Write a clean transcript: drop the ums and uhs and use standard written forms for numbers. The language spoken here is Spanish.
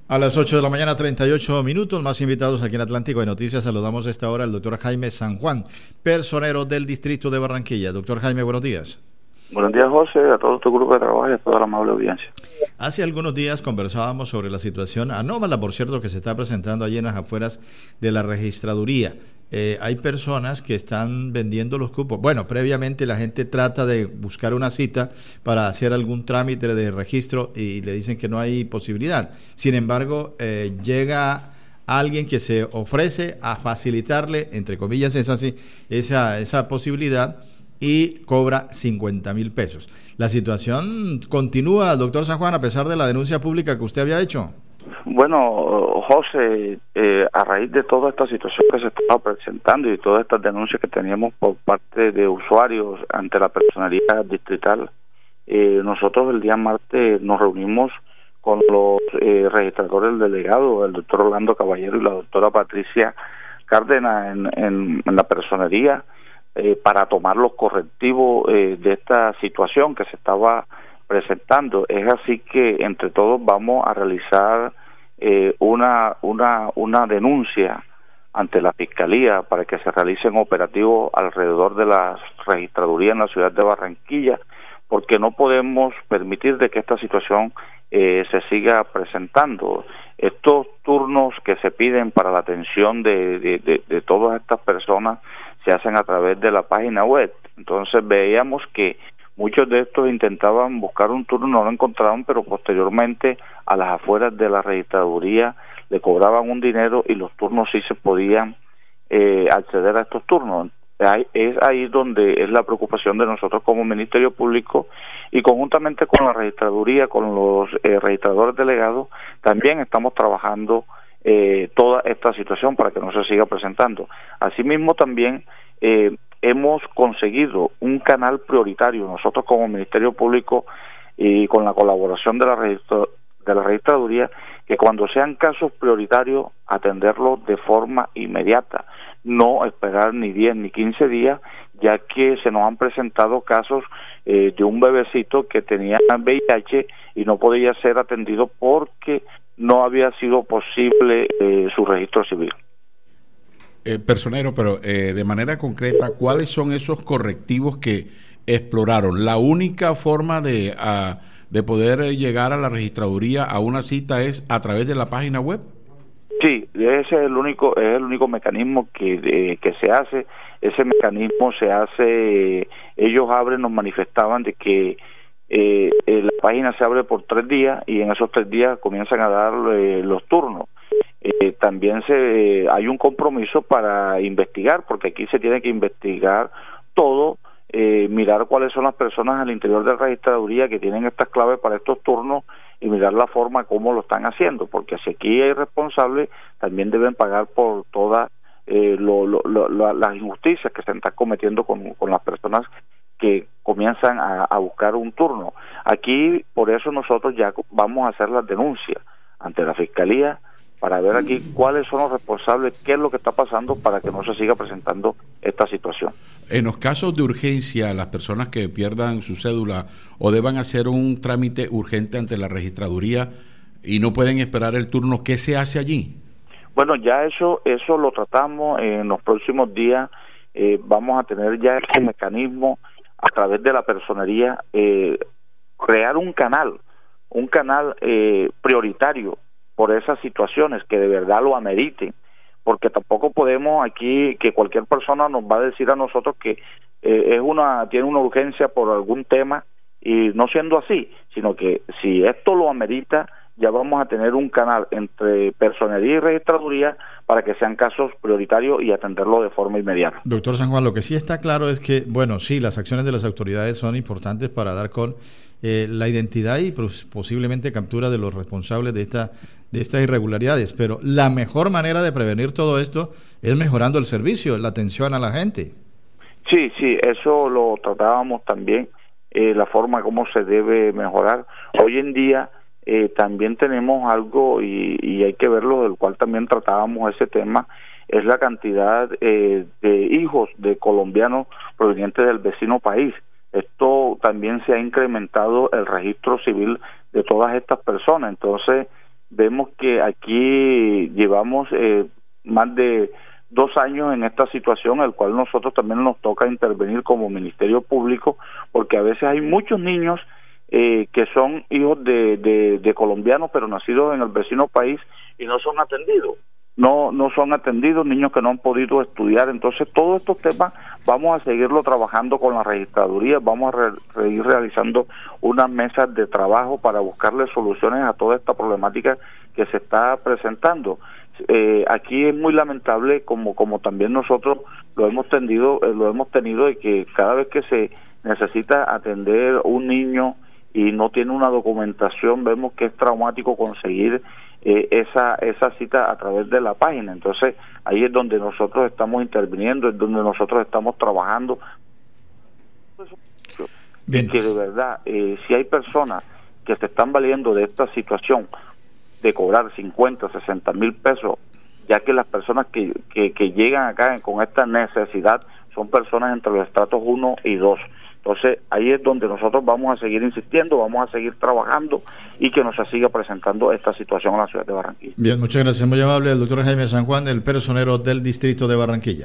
A las 8 de la mañana, 38 minutos, más invitados aquí en Atlántico de Noticias. Saludamos a esta hora al doctor Jaime San Juan, personero del distrito de Barranquilla. Doctor Jaime, buenos días. Buenos días, José, a todo tu grupo de trabajo y a toda la amable audiencia. Hace algunos días conversábamos sobre la situación anómala, por cierto, que se está presentando allí en las afueras de la registraduría. Hay personas que están vendiendo los cupos. Bueno, previamente la gente trata de buscar una cita para hacer algún trámite de registro y le dicen que no hay posibilidad. Sin embargo, llega alguien que se ofrece a facilitarle, entre comillas, esa posibilidad y cobra 50,000 pesos. La situación continúa, doctor San Juan, a pesar de la denuncia pública que usted había hecho. Bueno, José, a raíz de toda esta situación que se estaba presentando y todas estas denuncias que teníamos por parte de usuarios ante la personería distrital, nosotros el día martes nos reunimos con los registradores del delegado, el doctor Orlando Caballero y la doctora Patricia Cárdenas en la personería, para tomar los correctivos de esta situación que se estaba presentando. Es así que entre todos vamos a realizar una denuncia ante la Fiscalía para que se realicen operativos alrededor de la registraduría en la ciudad de Barranquilla, porque no podemos permitir de que esta situación se siga presentando. Estos turnos que se piden para la atención de todas estas personas se hacen a través de la página web. Entonces veíamos que muchos de estos intentaban buscar un turno, no lo encontraban, pero posteriormente a las afueras de la registraduría le cobraban un dinero y los turnos sí se podían acceder a estos turnos. Es ahí donde es la preocupación de nosotros como Ministerio Público, y conjuntamente con la registraduría, con los registradores delegados, también estamos trabajando toda esta situación para que no se siga presentando. Asimismo, también hemos conseguido un canal prioritario nosotros como Ministerio Público y con la colaboración de la registraduría, que cuando sean casos prioritarios atenderlos de forma inmediata, no esperar ni 10 ni 15 días, ya que se nos han presentado casos de un bebecito que tenía VIH y no podía ser atendido porque no había sido posible su registro civil. Personero, pero de manera concreta, ¿cuáles son esos correctivos que exploraron? ¿La única forma de poder llegar a la registraduría a una cita es a través de la página web? Sí, ese es el único mecanismo que se hace. Ese mecanismo se hace, ellos nos manifestaban de que la página se abre por 3 días y en esos 3 días comienzan a dar los turnos. También hay un compromiso para investigar, porque aquí se tiene que investigar todo, mirar cuáles son las personas al interior de la registraduría que tienen estas claves para estos turnos y mirar la forma como lo están haciendo, porque si aquí hay responsables, también deben pagar por todas las injusticias que se están cometiendo con las personas que comienzan a buscar un turno. Aquí, por eso nosotros ya vamos a hacer las denuncias ante la Fiscalía para ver aquí cuáles son los responsables, qué es lo que está pasando para que no se siga presentando esta situación. En los casos de urgencia, las personas que pierdan su cédula o deban hacer un trámite urgente ante la registraduría y no pueden esperar el turno, ¿qué se hace allí? Bueno, ya eso lo tratamos en los próximos días. Vamos a tener ya ese mecanismo a través de la personería, crear un canal prioritario por esas situaciones que de verdad lo ameriten, porque tampoco podemos aquí que cualquier persona nos va a decir a nosotros que tiene una urgencia por algún tema, y no siendo así, sino que si esto lo amerita, ya vamos a tener un canal entre personería y registraduría para que sean casos prioritarios y atenderlo de forma inmediata. Doctor San Juan, lo que sí está claro es que, bueno, sí, las acciones de las autoridades son importantes para dar con la identidad y posiblemente captura de los responsables de estas irregularidades, pero la mejor manera de prevenir todo esto es mejorando el servicio, la atención a la gente. Sí, eso lo tratábamos también, la forma como se debe mejorar. Hoy en día también tenemos algo y hay que verlo, del cual también tratábamos ese tema, es la cantidad de hijos de colombianos provenientes del vecino país. Esto también se ha incrementado el registro civil de todas estas personas. Entonces vemos que aquí llevamos más de 2 años en esta situación, el cual nosotros también nos toca intervenir como Ministerio Público, porque a veces hay muchos niños que son hijos de colombianos, pero nacidos en el vecino país y no son atendidos. No son atendidos, niños que no han podido estudiar. Entonces todos estos temas vamos a seguirlo trabajando con la registraduría, vamos a seguir realizando unas mesas de trabajo para buscarle soluciones a toda esta problemática que se está presentando. Aquí es muy lamentable, como también nosotros lo hemos tenido, de que cada vez que se necesita atender un niño y no tiene una documentación, vemos que es traumático conseguir esa cita a través de la página. Entonces ahí es donde nosotros estamos interviniendo, es donde nosotros estamos trabajando. Bien. Y que de verdad, si hay personas que se están valiendo de esta situación de cobrar 50, 60 mil pesos, ya que las personas que llegan acá con esta necesidad son personas entre los estratos 1 y 2. Entonces, ahí es donde nosotros vamos a seguir insistiendo, vamos a seguir trabajando y que nos siga presentando esta situación en la ciudad de Barranquilla. Bien, muchas gracias. Muy amable el doctor Jaime San Juan, el personero del distrito de Barranquilla.